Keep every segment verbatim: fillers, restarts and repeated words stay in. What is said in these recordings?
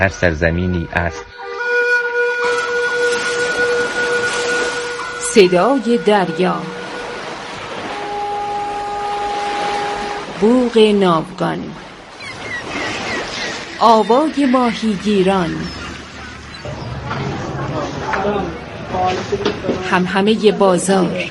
هر سرزمینی است. صدای دریا، بوق ناوگان، آوای ماهیگیران، همهمه بازار،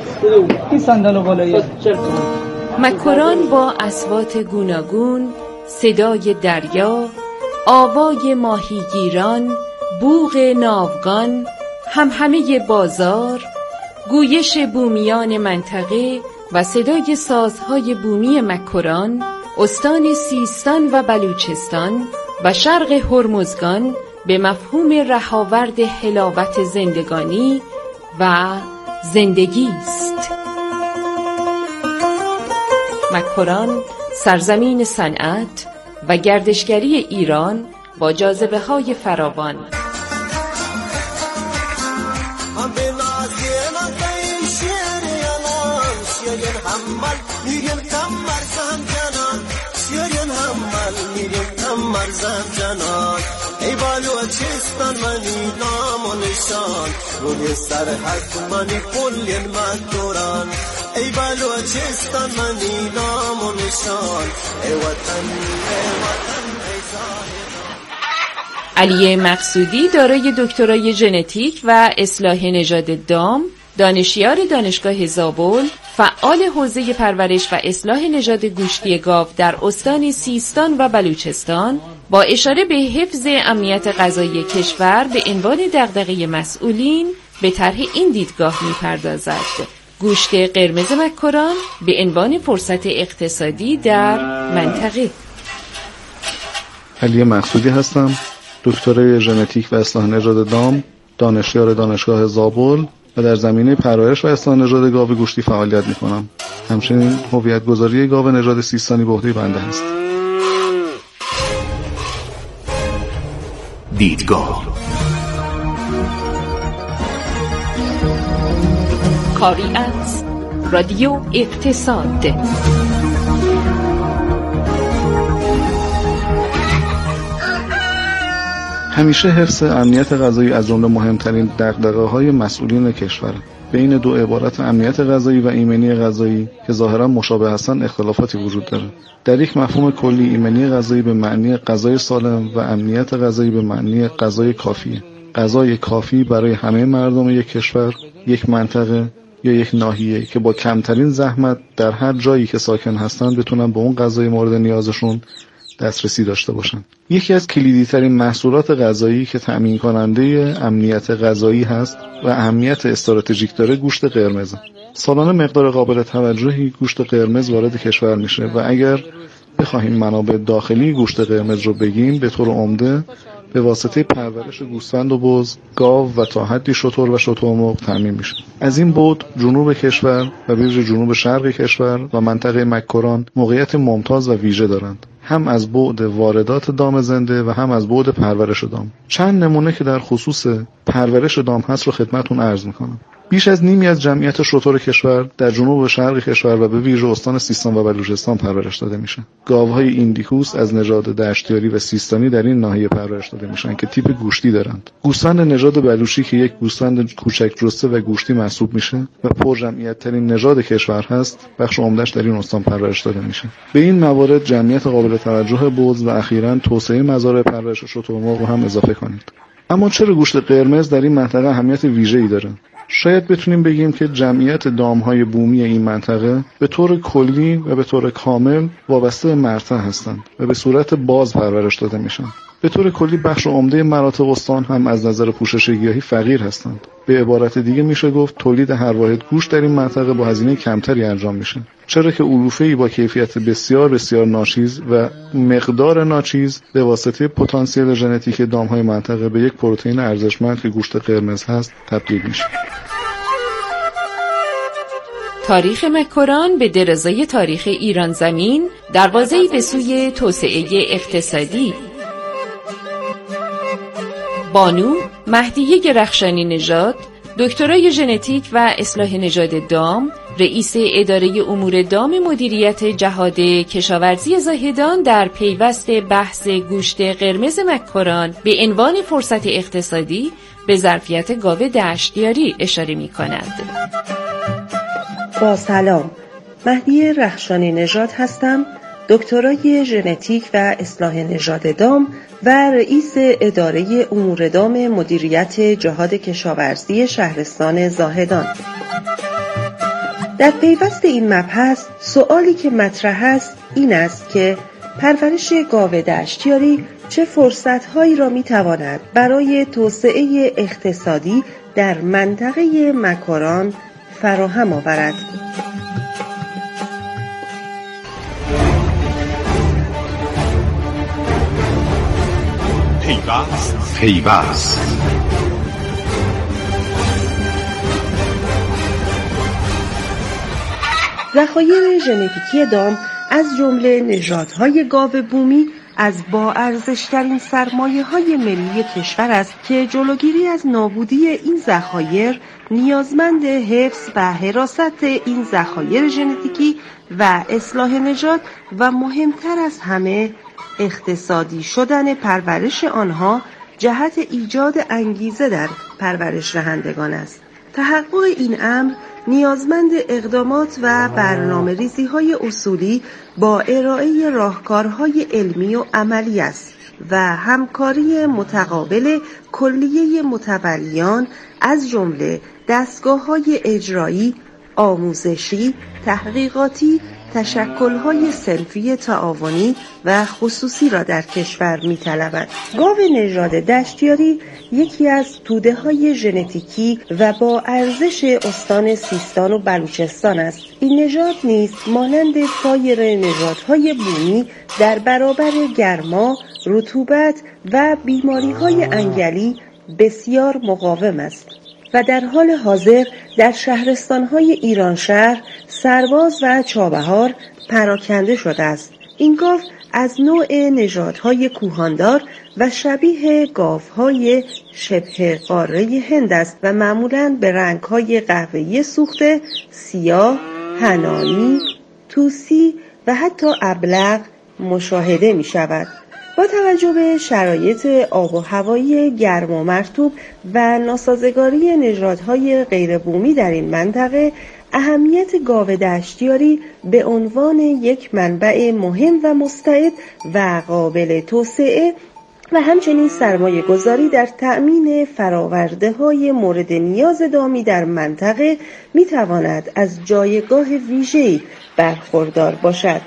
مکران با اصوات گوناگون، صدای دریا، آوای ماهیگیران، بوق ناوگان، همهمه بازار، گویش بومیان منطقه و صدای سازهای بومی مکران، استان سیستان و بلوچستان و شرق هرمزگان به مفهوم رهاورد حلاوت زندگانی و زندگی است. مکران سرزمین صنعت و گردشگری ایران با جاذبه‌های فراوان. ای بلوچستان منی نام و نشان، روی سر حق منی کل مکران. ای بلوچستان منی نام و نشان، ای وطن ای وطن ای زاهد. علی مقصودی دارای دکترای ژنتیک و اصلاح نژاد دام، دانشیار دانشگاه زابل، فعال حوزه پرورش و اصلاح نژاد گوشتی گاو در استان سیستان و بلوچستان، با اشاره به حفظ امنیت غذایی کشور به عنوان دغدغه مسئولین به طرح این دیدگاه می‌پردازد: گوشت قرمز مکران به عنوان فرصت اقتصادی در منطقه. علی مقصودی هستم، دکترای ژنتیک و اصلاح نژاد دام، دانشیار دانشگاه زابل و در زمینه پرورش و اصلاح نژاد گاو گوشتی فعالیت می‌کنم. همچنین هویت گذاری گاو نژاد سیستانی به عهده بنده است. دیدگاه کاری از رادیو اقتصاد. همیشه حفظ امنیت غذایی از جمله مهمترین دغدغه‌های مسئولین کشور. بین دو عبارت امنیت غذایی و ایمنی غذایی که ظاهرا مشابه هستند اختلافاتی وجود دارد. در یک مفهوم کلی، ایمنی غذایی به معنی غذای سالم و امنیت غذایی به معنی غذای کافی. غذای کافی برای همه مردم یک کشور، یک منطقه یا یک ناحیه که با کمترین زحمت در هر جایی که ساکن هستند بتونن به اون غذای مورد نیازشون دسترسی داشته باشند. یکی از کلیدی ترین محصولات غذایی که تأمین کننده امنیت غذایی هست و اهمیت استراتژیک داره گوشت قرمز. سالانه مقدار قابل توجهی گوشت قرمز وارد کشور میشه و اگر بخواهیم منابع داخلی گوشت قرمز رو بگیم، به طور عمده به واسطه پرورش گوسفند و بز، گاو و تا حدی شتر و شترمرغ تامین میشه. از این بعد جنوب کشور و به ویژه جنوب شرق کشور و منطقه مکران موقعیت ممتاز و ویژه دارند، هم از بعد واردات دام زنده و هم از بعد پرورش دام. چند نمونه که در خصوص پرورش دام هست رو خدمتتون عرض میکنم. بیش از نیمی از جمعیت شتر کشور در جنوب و شرق کشور و به ویژه استان سیستان و بلوچستان پرورش داده میشه. گاوهای ایندیکوس از نژاد دشتیاری و سیستانی در این ناحیه پرورش داده میشن که تیپ گوشتی دارند. گوسفند نژاد بلوچی که یک گوسفند کوچک جثه و گوشتی محسوب میشه و پر جمعیت ترین نژاد کشور هست، بخش عمده‌اش در این استان پرورش داده میشه. به این موارد جمعیت قابل توجه بز و اخیراً توسعه مزارع پرورش شترمرغ رو هم اضافه کنید. اما چرا گوشت قرمز در این منطقه اهمیت ویژه‌ای داره؟ شاید بتونیم بگیم که جمعیت دامهای بومی این منطقه به طور کلی و به طور کامل وابسته به مرتع هستند و به صورت باز پرورش داده میشن. به طور کلی بخش عمده مناطق استان هم از نظر پوشش گیاهی فقیر هستند. به عبارت دیگه میشه گفت تولید هر واحد گوشت در این منطقه با هزینه کمتری انجام میشه، چرا که علوفه‌ای با کیفیت بسیار بسیار ناچیز و مقدار ناچیز به واسطه پتانسیل ژنتیک دامهای منطقه به یک پروتئین ارزشمند که گوشت قرمز هست تبدیل میشه. تاریخ مکران به درازای تاریخ ایران زمین دروازه‌ای به سوی توسعه اقتصادی. بانو مهدیه رخشانی نژاد، دکترای ژنتیک و اصلاح نژاد دام، رئیس اداره امور دام مدیریت جهاد کشاورزی زاهدان در پیوست بحث گوشت قرمز مکاران به عنوان فرصت اقتصادی به ظرفیت گاو دشتیاری اشاره می کند. با سلام، مهدی رخشانی نژاد هستم، دکترای ژنتیک و اصلاح نژاد دام و رئیس اداره امور دام مدیریت جهاد کشاورزی شهرستان زاهدان. در پیوست این مبحث سؤالی که مطرح است این است که پرورش گاو دشتیاری چه فرصت‌هایی را می‌تواند برای توسعه اقتصادی در منطقه مکاران فراهم آورد. پیوست پیوست ذخایر ژنتیکی دام از جمله نژادهای گاو بومی از با ارزشترین سرمایه‌های ملی کشور است که جلوگیری از نابودی این ذخایر نیازمند حفظ و حراست این ذخایر ژنتیکی و اصلاح نژاد و مهمتر از همه اقتصادی شدن پرورش آنها جهت ایجاد انگیزه در پرورش دهندگان است. تحقق این امر نیازمند اقدامات و برنامه ریزی های اصولی با ارائه راهکارهای علمی و عملی است و همکاری متقابل کلیه متولیان از جمله دستگاه‌های اجرایی، آموزشی، تحقیقاتی، تشکل‌های صنفی تعاونی و خصوصی را در کشور می‌طلبد. گاو نژاد دشتیاری یکی از توده‌های ژنتیکی و با ارزش استان سیستان و بلوچستان است. این نژاد نیز مانند سایر نژادهای بومی در برابر گرما، رطوبت و بیماری‌های انگلی بسیار مقاوم است و در حال حاضر در شهرستان‌های ایرانشهر، سرباز و چابهار پراکنده شده است. این گاو از نوع نژادهای کوهاندار و شبیه گاوهای شبه قاره هند است و معمولاً به رنگ‌های قهوه‌ای سوخته، سیاه، حنانی، طوسی و حتی ابلق مشاهده می‌شود. با توجه به شرایط آب و هوایی گرم و مرطوب و ناسازگاری نژادهای غیربومی در این منطقه، اهمیت گاو دشتیاری به عنوان یک منبع مهم و مستعد و قابل توسعه و همچنین سرمایه گذاری در تأمین فراورده های مورد نیاز دامی در منطقه می تواند از جایگاه ویژه‌ای برخوردار باشد.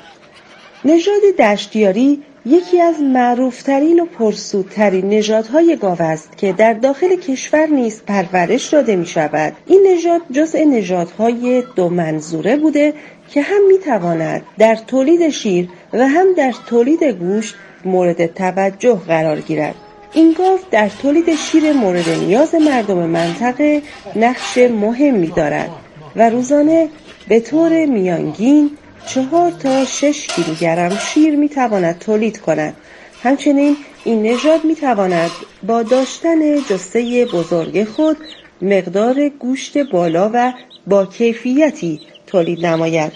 نژاد دشتیاری یکی از معروفترین و پرسودترین نژادهای گاو است که در داخل کشور نیز پرورش داده می شود. این نژاد جزء نژادهای دو منظوره بوده که هم می تواند در تولید شیر و هم در تولید گوشت مورد توجه قرار گیرد. این گاو در تولید شیر مورد نیاز مردم منطقه نقش مهمی دارد و روزانه به طور میانگین چهار تا شش کیلوگرم شیر می تواند تولید کند. همچنین این نژاد می تواند با داشتن جثه بزرگ خود مقدار گوشت بالا و با کیفیتی تولید نماید.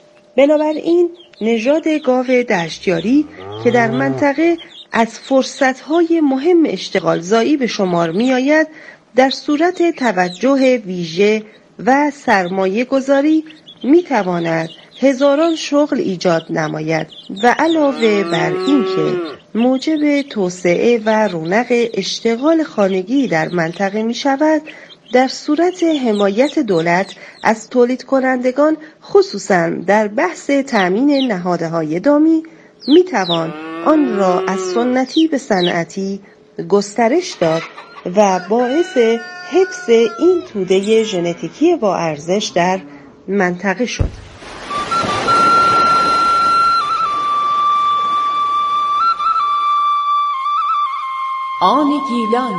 بنابراین نژاد گاو دشتیاری که در منطقه از فرصت‌های مهم اشتغال زایی به شمار می آید، در صورت توجه ویژه و سرمایه گذاری می تواند هزاران شغل ایجاد نماید و علاوه بر این که موجب توسعه و رونق اشتغال خانگی در منطقه می شود، در صورت حمایت دولت از تولید کنندگان خصوصاً در بحث تأمین نهادهای دامی می توان آن را از سنتی به صنعتی گسترش داد و باعث حفظ این توده ژنتیکی با ارزش در منطقه شد. آن گیلان،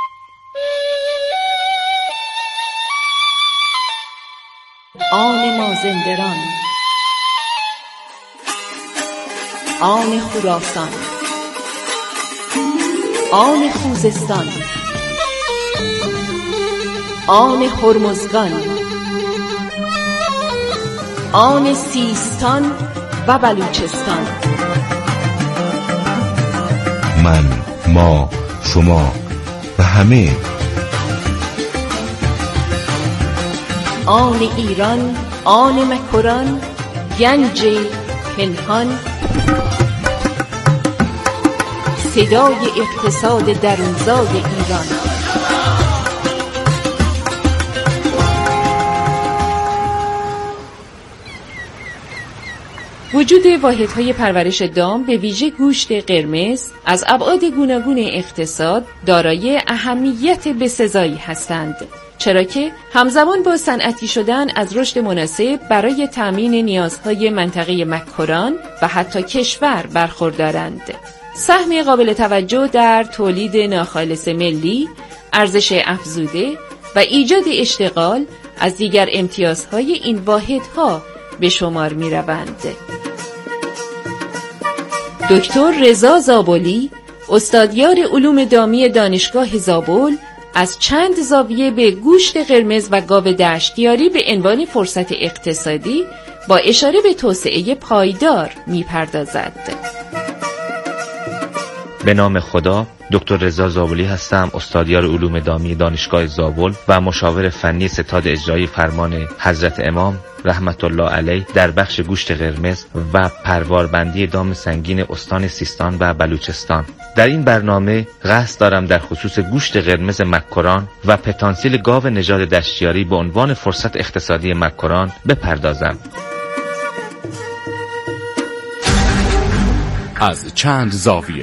آن مازندران، آن خراسان، آن خوزستان، آن هرمزگان، آن سیستان و بلوچستان. من، ما، شما و همه. آن ایران، آن مکران، گنج پنهان، صدای اقتصاد درونزای ایران. وجود واحدهای پرورش دام به ویژه گوشت قرمز از ابعاد گوناگون اقتصاد دارای اهمیت بسزایی هستند، چرا که همزمان با صنعتی شدن از رشد مناسب برای تأمین نیازهای منطقه مکران و حتی کشور برخوردارند. سهم قابل توجه در تولید ناخالص ملی، ارزش افزوده و ایجاد اشتغال از دیگر امتیازهای این واحدها به شمار می روند. دکتر رضا زابلی، استادیار علوم دامی دانشگاه زابل، از چند زاویه به گوشت قرمز و گاو دشتیاری به عنوان فرصت اقتصادی با اشاره به توسعه پایدار می‌پردازد. به نام خدا، دکتر رضا زابلی هستم، استادیار علوم دامی دانشگاه زابل و مشاور فنی ستاد اجرایی فرمان حضرت امام رحمت الله علیه در بخش گوشت قرمز و پرواربندی دام سنگین استان سیستان و بلوچستان. در این برنامه قصد دارم در خصوص گوشت قرمز مکران و پتانسیل گاو نژاد دشتیاری به عنوان فرصت اقتصادی مکران بپردازم. از چند زاویه.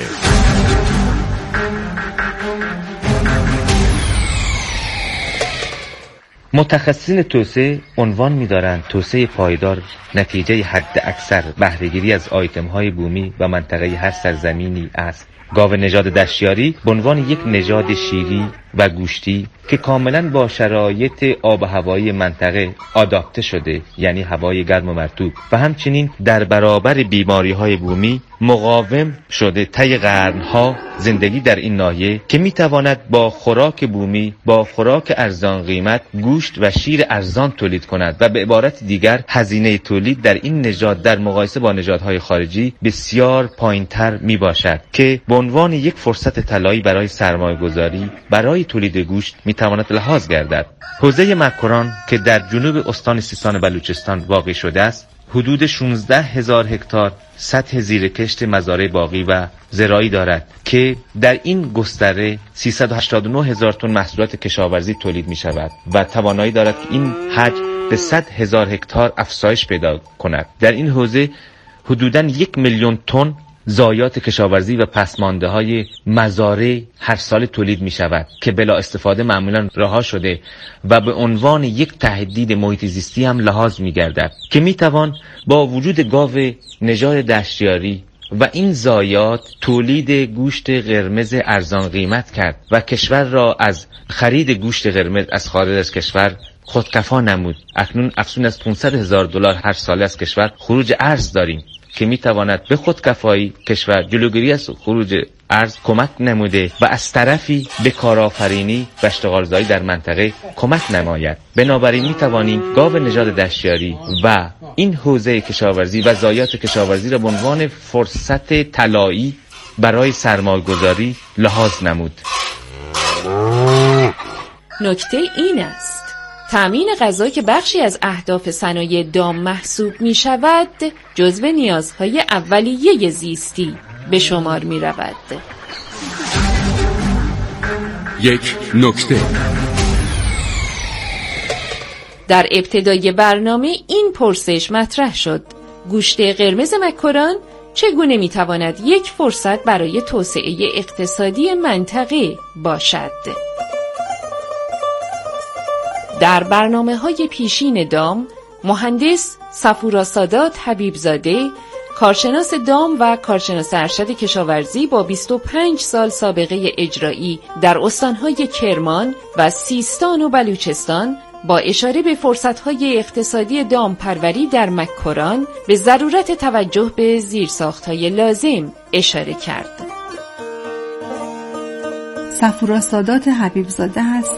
متخصصین توسعه عنوان می‌دارند توسعه پایدار نتیجه حد اکثر بهره‌گیری از آیتم‌های بومی و منطقه هر سرزمینی است. گاو نژاد دشتیاری به عنوان یک نژاد شیری و گوشتی که کاملا با شرایط آب و هوایی منطقه آداپته شده، یعنی هوای گرم و مرطوب، و همچنین در برابر بیماری‌های بومی مقاوم شده طی قرن‌ها زندگی در این ناحیه که می‌تواند با خوراک بومی، با خوراک ارزان قیمت، گوشت و شیر ارزان تولید کند و به عبارت دیگر هزینه تولید در این نژاد در مقایسه با نژادهای خارجی بسیار پایین‌تر میباشد که به عنوان یک فرصت طلایی برای سرمایه‌گذاری برای تولید گوشت میتواند لحاظ گردد. حوزه مکران که در جنوب استان سیستان و بلوچستان واقع شده است، حدود شانزده هزار هکتار سطح زیرکشت مزارع باغی و زراعی دارد که در این گستره سیصد و هشتاد و نه هزار تن محصولات کشاورزی تولید می شود و توانایی دارد که این حجم به صد هزار هکتار افزایش پیدا کند. در این حوزه حدوداً یک میلیون تن ضایعات کشاورزی و پسمانده های مزارع هر سال تولید می شود که بلا استفاده معمولا رها شده و به عنوان یک تهدید محیط زیستی هم لحاظ می گردد که می توان با وجود گاو نژاد دشتیاری و این ضایعات تولید گوشت قرمز ارزان قیمت کرد و کشور را از خرید گوشت قرمز از خارج از کشور خودکفا نمود. اکنون افزون از پانصد هزار دلار هر سال از کشور خروج ارز داریم که میتواند به خودکفایی کشور جلوگیری از خروج ارز کمک نموده و از طرفی به کارآفرینی و اشتغالزایی در منطقه کمک نماید. بنابراین میتوانیم گاو نژاد دشتیاری و این حوزه کشاورزی و ضایعات کشاورزی را به عنوان فرصت طلایی برای سرمایه‌گذاری لحاظ نمود. نکته این است: تأمین غذا که بخشی از اهداف صنایع دام محسوب می شود، جزو نیازهای اولیه زیستی به شمار می رود. یک نکته. در ابتدای برنامه این پرسش مطرح شد: گوشت قرمز مکران چگونه می تواند یک فرصت برای توسعه اقتصادی منطقه باشد؟ در برنامه‌های پیشین دام، مهندس صفورا سادات حبیبزاده، کارشناس دام و کارشناس ارشد کشاورزی با بیست و پنج سال سابقه اجرایی در استان‌های کرمان و سیستان و بلوچستان، با اشاره به فرصت‌های اقتصادی دام پروری در مکران به ضرورت توجه به زیرساخت‌های لازم اشاره کرد. صفورا سادات حبیبزاده هستم،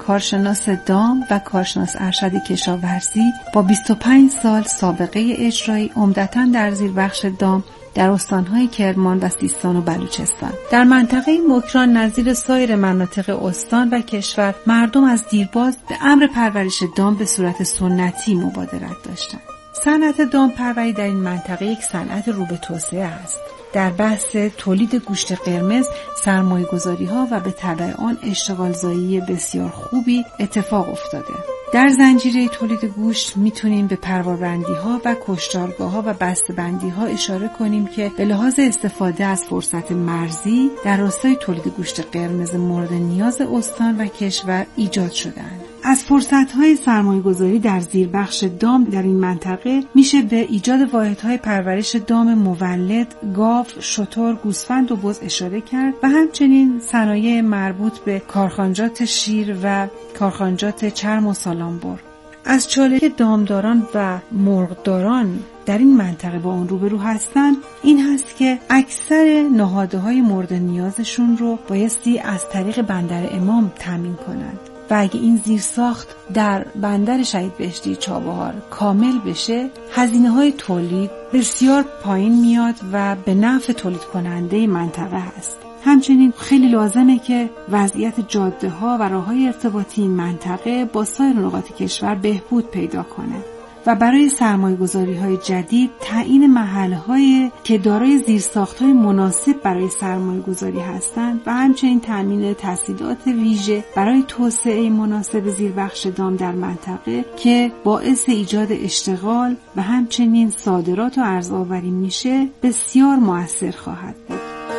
کارشناس دام و کارشناس ارشد کشاورزی با بیست و پنج سال سابقه اجرایی عمدتاً در زیربخش دام در استان‌های کرمان و سیستان و بلوچستان. در منطقه مکران نظیر سایر مناطق استان و کشور مردم از دیرباز به امر پرورش دام به صورت سنتی مبادرت داشتند. صنعت دام پروری در این منطقه یک صنعت رو به توسعه است. در بحث تولید گوشت قرمز سرمایه‌گذاری‌ها و به تبع آن اشتغالزایی بسیار خوبی اتفاق افتاده. در زنجیره تولید گوشت میتونیم به پرواربندی‌ها و کشتارگاه‌ها و بسته‌بندی‌ها اشاره کنیم که به لحاظ استفاده از فرصت مرزی در راستای تولید گوشت قرمز مورد نیاز استان و کشور ایجاد شده‌اند. از فرصت‌های سرمایه‌گذاری در زیربخش دام در این منطقه میشه به ایجاد واحدهای پرورش دام مولد، گاو، شتر، گوسفند و بز اشاره کرد و همچنین صنایع مربوط به کارخانجات شیر و کارخانجات چرم و سالامبر. از چالشی دامداران و مرغداران در این منطقه با اون روبرو هستند این هست که اکثر نهادهای مورد نیازشون رو بایستی از طریق بندر امام تامین کنند و اگه این زیرساخت در بندر شهید بهشتی چابهار کامل بشه هزینه‌های تولید بسیار پایین میاد و به نفع تولید کننده منطقه هست. همچنین خیلی لازمه که وضعیت جاده‌ها و راه‌های ارتباطی این منطقه با سایر نقاط کشور بهبود پیدا کنه و برای سرمایه‌گذاری‌های جدید تعیین محل‌هایی که دارای زیرساخت‌های مناسب برای سرمایه‌گذاری هستند و همچنین تامین تسهیلات ویژه برای توسعه مناسب زیربخش دام در منطقه که باعث ایجاد اشتغال و همچنین صادرات و ارزآوری میشه بسیار مؤثر خواهد بود.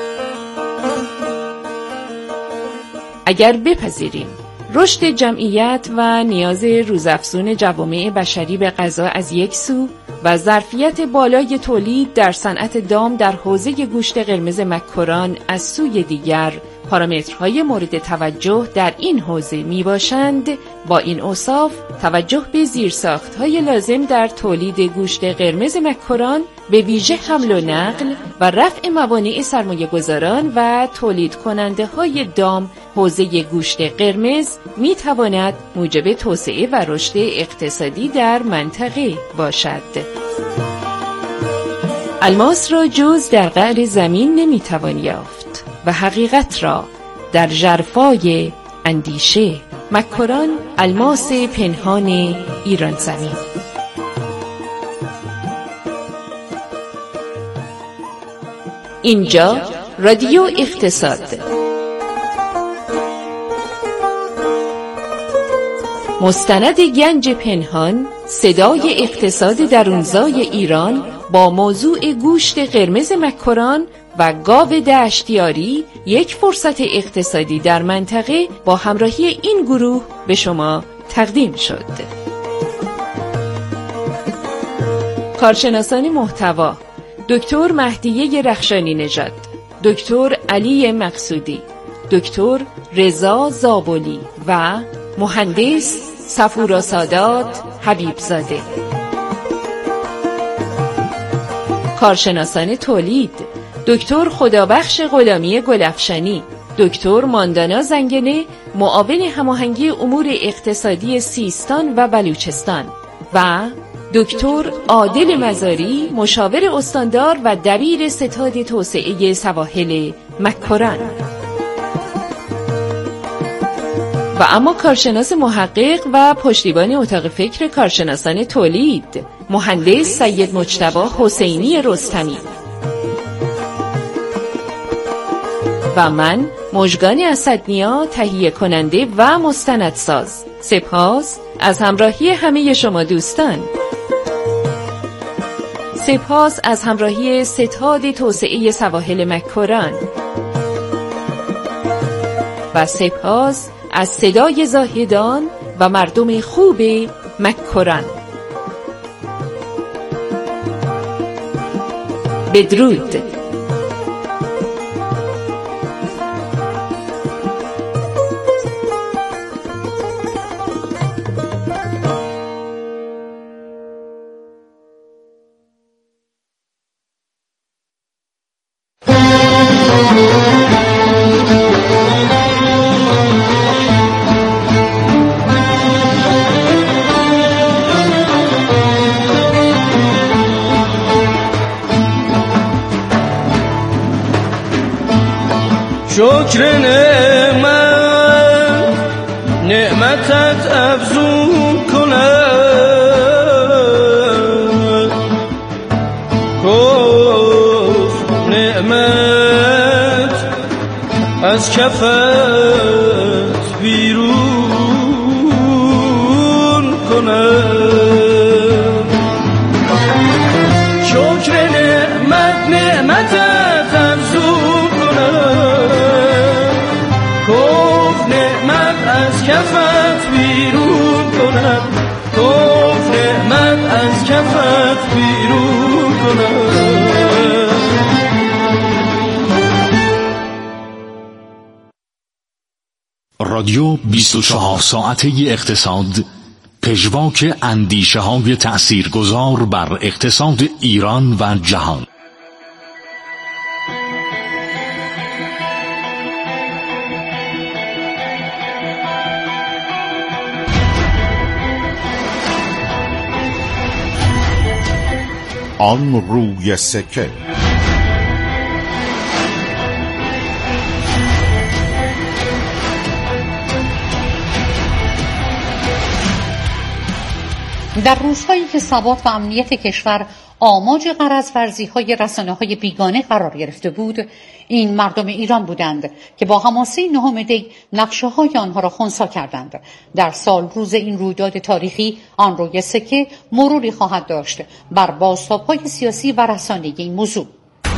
اگر بپذیریم رشد جمعیت و نیاز روزافزون جوامع بشری به غذا از یک سو و ظرفیت بالای تولید در صنعت دام در حوزه گوشت قرمز مکران از سوی دیگر پارامترهای مورد توجه در این حوزه می باشند، با این اوصاف توجه به زیرساخت‌های لازم در تولید گوشت قرمز مکران به ویژه حمل و نقل و رفع موانع سرمایه‌گذاران و تولید کننده های دام حوزه گوشت قرمز می تواند موجب توسعه و رشد اقتصادی در منطقه باشد. الماس را جز در قعر زمین نمی توان یافت و حقیقت را در ژرفای اندیشه. مکران، الماس پنهان ایران زمین. اینجا رادیو اقتصاد. مستند گنج پنهان، صدای اقتصاد درونزای ایران با موضوع گوشت قرمز مکران و گاو دشتیاری، یک فرصت اقتصادی در منطقه با همراهی این گروه به شما تقدیم شد. کارشناسان محتوا: دکتر مهدیه رخشانی نژاد، دکتر علی مقصودی، دکتر رضا زابلی و مهندس صفورا سادات حبیبزاده. کارشناسان تولید: دکتر خدابخش غلامی گلفشانی، دکتر ماندانا زنگنه، معاون هماهنگی امور اقتصادی سیستان و بلوچستان و دکتر عادل مزاری، مشاور استاندار و دبیر ستاد توسعه سواحل مکران. و اما کارشناس محقق و پشتیبان اتاق فکر کارشناسان تولید، مهندس سید مجتبی حسینی رستمی. و من مژگان اسدنیا، تهیه کننده و مستندساز. سپاس از همراهی همه شما دوستان. سپاس از همراهی ستاد توسعه سواحل مکران و سپاس از صدای زاهدان و مردم خوب مکران. بدرود. شکر نعمت نعمتت افزون کنم کفر نعمت از کفت بیرون کنم شکر نعمت نعمتت افزون کنم کفر نعمت از کفت بیرون کنم کفر نعمت از کفت بیرون کنم. رادیو بیست و چهار ساعته اقتصاد، پژواک اندیشه های تأثیرگذار بر اقتصاد ایران و جهان. آن روی سکه. در روزهایی که ثبات و امنیت کشور آماج غرض‌ورزی‌های رسانه‌های بیگانه قرار گرفته بود، این مردم ایران بودند که با حماسه نهم دی نقشه‌های آنها را خنثی کردند. در سال روز این رویداد تاریخی آن روی سکه مروری خواهد داشت بر بازتاب‌های سیاسی و رسانه‌ای این موضوع.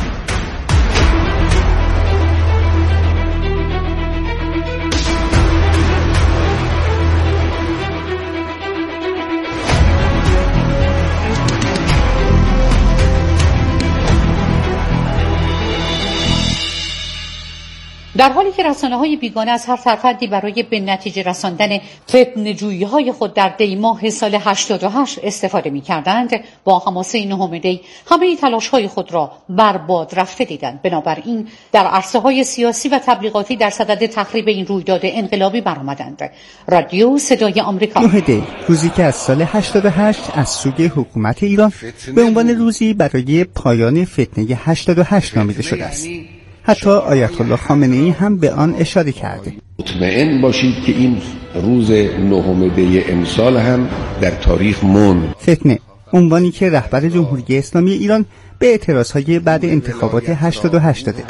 در حالی که رسانه‌های بیگانه از هر ترفندی برای به نتیجه رساندن فتنه‌جویی‌های خود در دی ماه سال هشتاد و هشت استفاده می‌کردند، با حماسه نهم دی همه تلاش‌های خود را برباد رفته دیدند. بنابراین در عرصه‌های سیاسی و تبلیغاتی در صدد تخریب این رویداد انقلابی برآمدند. رادیو صدای آمریکا. نه دی، روزی که از سال هشتاد و هشت از سوی حکومت ایران به عنوان روزی برای پایان فتنه هشتاد و هشت نامیده شده است. حتی آیت الله خامنه‌ای هم به آن اشاره کرده. مطمئن باشید که این روز نهم دی امسال هم در تاریخ ماند. فتنه، عنوانی که رهبر جمهوری اسلامی ایران به اعتراضهای بعد انتخابات هشتاد و هشت داده.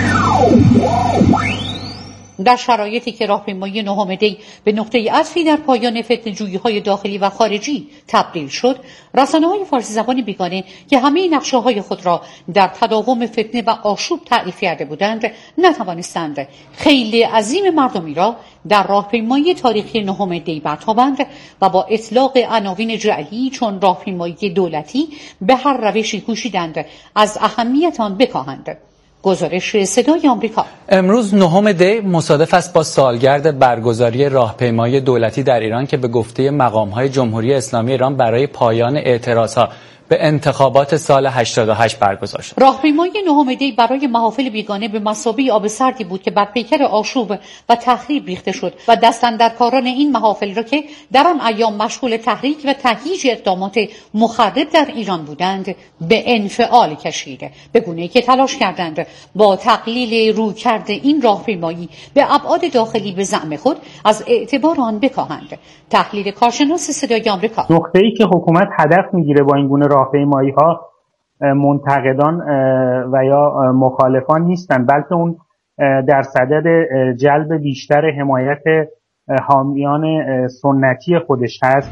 در شرایطی که راهپیمایی نهم دی به نقطه عطفی در پایان فتنه‌جویی‌های داخلی و خارجی تبدیل شد، رسانه‌های فارسی زبان بیگانه که همه نقشه‌های خود را در تداوم فتنه و آشوب تعریف کرده بودند، نتوانستند خیلی عظیم مردمی را در راهپیمایی تاریخی نهم دی برتابند و با اطلاق عناوین جعلی چون راهپیمایی دولتی به هر روشی کوشیدند از اهمیت آن بکاهند. گزارش صدای آمریکا. امروز نهم دی مصادف است با سالگرد برگزاری راهپیمایی دولتی در ایران که به گفته مقام‌های جمهوری اسلامی ایران برای پایان اعتراضها به انتخابات سال هشتاد و هشت برگزار شد. راهپیمایی نهم دی برای محافل بیگانه به مثابه آب سردی بود که بر پیکر آشوب و تخریب ریخته شد و دستاندرکاران این محافل را که در آن ایام مشغول تحریک و تهییج اقدامات مخرب در ایران بودند به انفعال کشید، به گونه‌ای که تلاش کردند با تقلیل رویکرد این راهپیمایی به ابعاد داخلی به زعم خود از اعتبار آن بکاهند. تحلیل کارشناس صدای آمریکا. نقطه‌ای که حکومت هدف میگیره با این گونه راهپیمایی‌ها منتقدان و یا مخالفان نیستن، بلکه اون در صدد جلب بیشتر حمایت حامیان سنتی خودش هست.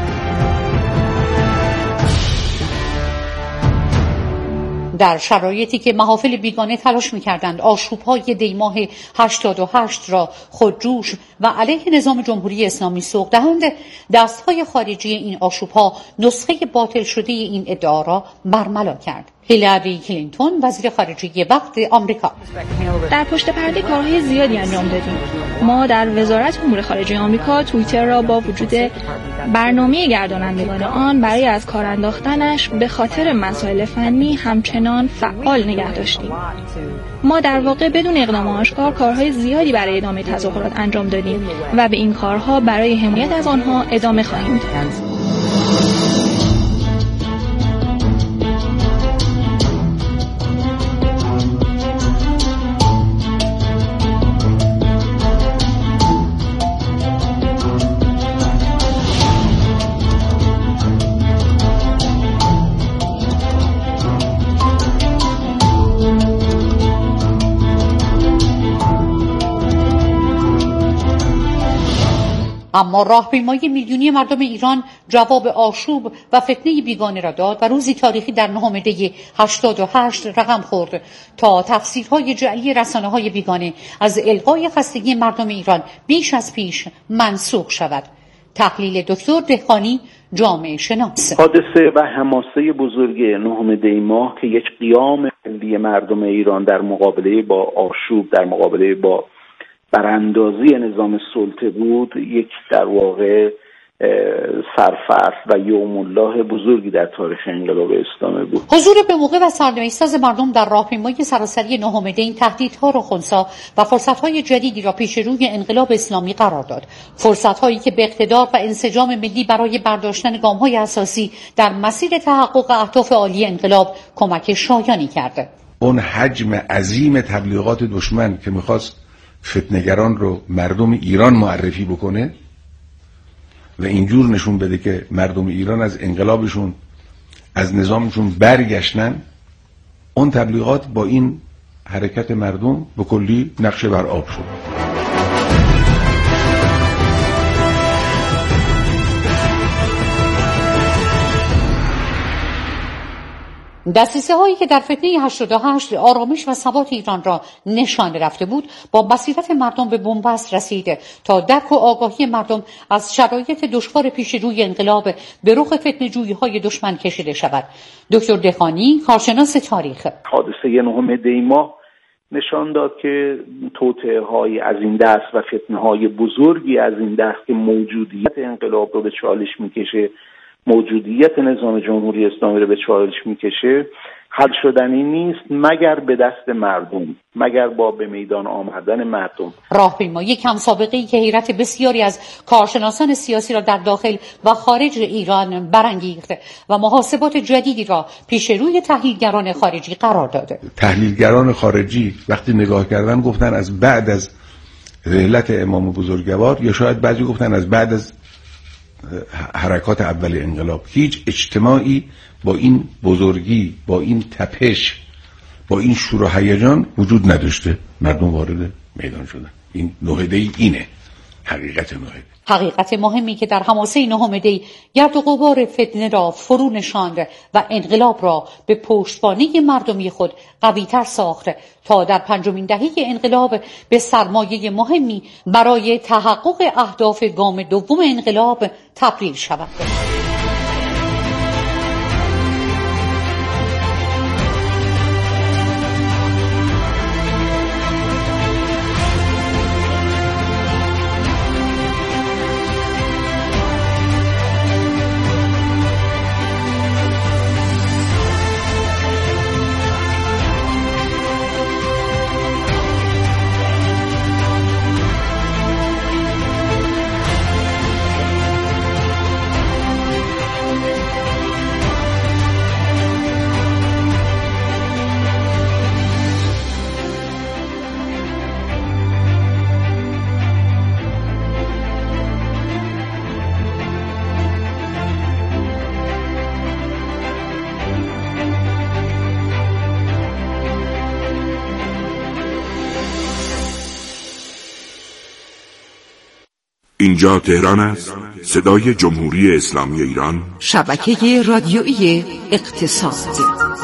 در شرایطی که محافل بیگانه تلاش می‌کردند آشوب‌های دی ماه هشتاد و هشت را خودجوش و علیه نظام جمهوری اسلامی سوق دهند، دست‌های خارجی این آشوب‌ها نسخه باطل شده این ادعا را برملا کرد. هیلاری کلینتون، وزیر خارجه وقت آمریکا: در پشت پرده کارهای زیادی انجام دادیم. ما در وزارت امور خارجه آمریکا توییتر را با وجود برنامه گردانندگان آن برای از کار انداختنش به خاطر مسائل فنی همچنان فعال نگه داشتیم. ما در واقع بدون اقدام آشکار کارهای زیادی برای ادامه تظاهرات انجام دادیم و به این کارها برای حمایت از آنها ادامه خواهیم داد. اما راهپیمایی میلیونی مردم ایران جواب آشوب و فتنه بیگانه را داد و روزی تاریخی در نهم دی هشتاد و هشت رقم خورد تا تفسیرهای جعلی رسانه‌های بیگانه از القای خستگی مردم ایران بیش از پیش منسوخ شود. تحلیل دکتر دهقانی، جامعه شناس. حادثه و حماسه بزرگ نهم دی ماه که یک قیام ملی مردم ایران در مقابله با آشوب، در مقابله با براندازی نظام سلطه بود، یک در واقع سرفرض و یوم الله بزرگی در تاریخ انقلاب اسلامی بود. حضور به موقع و سرنوشت‌ساز مردم در راهپیمایی سراسری نهم دی این تهدیدها را خنثی و فرصت‌های جدیدی را پیش روی انقلاب اسلامی قرار داد. فرصت‌هایی که به اقتدار و انسجام ملی برای برداشتن گام‌های اساسی در مسیر تحقق اهداف عالی انقلاب کمک شایانی کرد. اون حجم عظیم تبلیغات دشمن که می‌خواست فتنه‌گران رو مردم ایران معرفی بکنه و اینجور نشون بده که مردم ایران از انقلابشون، از نظامشون برگشتن، اون تبلیغات با این حرکت مردم به کلی نقشه بر آب شد. دسیسه هایی که در فتنه هشتاد و هشت آرامش و ثبات ایران را نشان رفته بود با بصیرت مردم به بنبست رسید تا درک و آگاهی مردم از شرایط دشوار پیش روی انقلاب به رخ فتنه جویی های دشمن کشیده شود. دکتر دهقانی، کارشناس تاریخ. حادثه نهم دی ماه نشان داد که توطئه های از این دست و فتنه های بزرگی از این دست که موجودیت انقلاب رو به چالش میکشه، موجودیت نظام جمهوری اسلامی رو به چالش میکشه، حل شدنی نیست مگر به دست مردم، مگر با به میدان آمدن مردم. راهپیمایی کم سابقه‌ای که حیرت بسیاری از کارشناسان سیاسی را در داخل و خارج ایران برانگیخت و محاسبات جدیدی را پیش روی تحلیلگران خارجی قرار داده. تحلیلگران خارجی وقتی نگاه کردن گفتن از بعد از رحلت امام بزرگوار، یا شاید بعضی گفتن از بعد از حرکات اول انقلاب، هیچ اجتماعی با این بزرگی، با این تپش، با این شور و هیجان وجود نداشته. مردم وارد میدان شدن. این نهده اینه حقیقت نهده. حقیقت مهمی که در حماسه نهم دی گرد و غبار فتنه را فرو نشاند و انقلاب را به پشتوانه مردمی خود قوی‌تر ساخت تا در پنجمین دهه انقلاب به سرمایه مهمی برای تحقق اهداف گام دوم انقلاب تبدیل شود. اینجا تهران است، صدای جمهوری اسلامی ایران، شبکه رادیویی اقتصاد.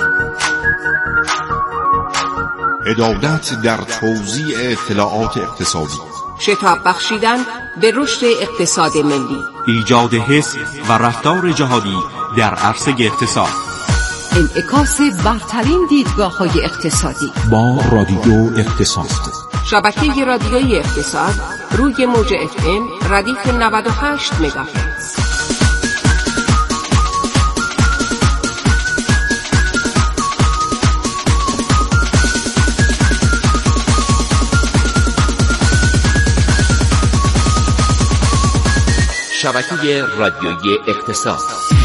عدالت در توزیع اطلاعات اقتصادی، شتاب بخشیدن به رشد اقتصاد ملی، ایجاد حس و رفتار جهادی در عرصه اقتصاد، انعکاس برترین دیدگاه‌های اقتصادی با رادیو اقتصاد. شبکه رادیویی اقتصاد روی موج اف ام ردیف نود و هشت مگاهرتز. شبکه رادیویی اقتصاد.